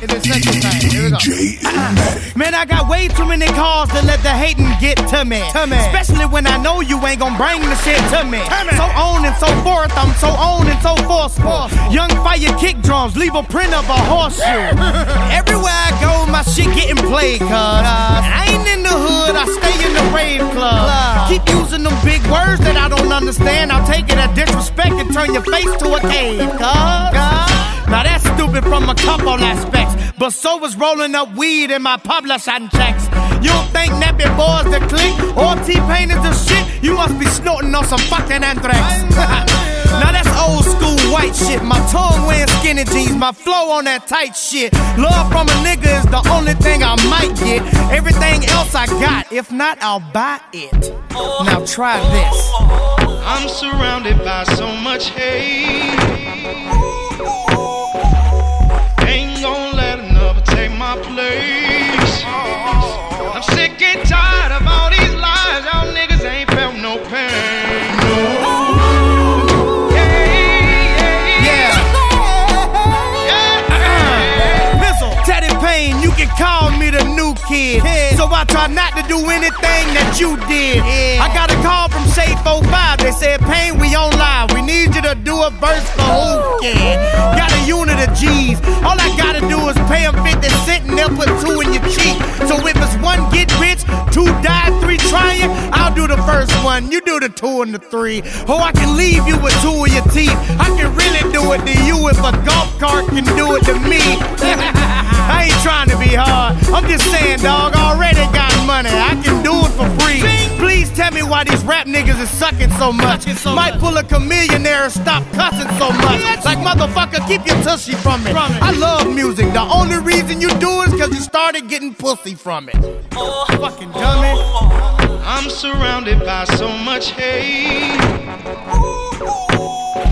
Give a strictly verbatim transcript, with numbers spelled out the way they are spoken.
It is such a thing. Here we go. D J Illmatic. Man, I got way too many calls to let the hating get to me. to me. Especially when I know you ain't gon' bring the shit to me. to me. So on and so forth, I'm so on and so forceful. Young fire kick drums, leave a print of a horseshoe. Everywhere I go, my shit getting played, cuz I ain't in the hood, I stay in the rave club. Keep using them big words that I don't understand. I'll take it as disrespect and turn your face to a cave, cuz. Now that's stupid from a couple aspects, but so was rolling up weed in my publishing checks. You don't think Nappy Boys the click or T-Pain is the shit? You must be snorting on some fucking anthrax. Now that's old school white shit. My tongue wearing skinny jeans, my flow on that tight shit. Love from a nigga is the only thing I might get. Everything else I got, if not, I'll buy it. Now try this. I'm surrounded by so much hate. Ain't gonna let another take my place. I'm sick and tired of all these lies. Y'all niggas ain't felt no pain. No. Yeah, yeah, yeah. yeah. Pistol, Teddy Payne, you can call me the new kid. Yeah. So I try not to do anything that you did. Yeah. I got a call from Shade four five. They said, Payne, we on live. We need you to do a verse for who can. Got a unit of G's. All I gotta do is pay them fifty cents and they'll put two in your cheek. So if it's one get rich, two die, three trying, I'll do the first one, you do the two and the three. Or I can leave you with two of your teeth. I can really do it to you if a golf cart can do it to me. I ain't trying to be hard. I'm just saying, dog, already got money. I can do it for free. Please tell me why these rap niggas is sucking so much. Might pull a chameleonaire and stop cussing so much. Like, motherfucker, keep your tushy from me. I love music. The only reason you do it is because you started getting pussy from it. Oh, fucking dummy. I'm surrounded by so much hate.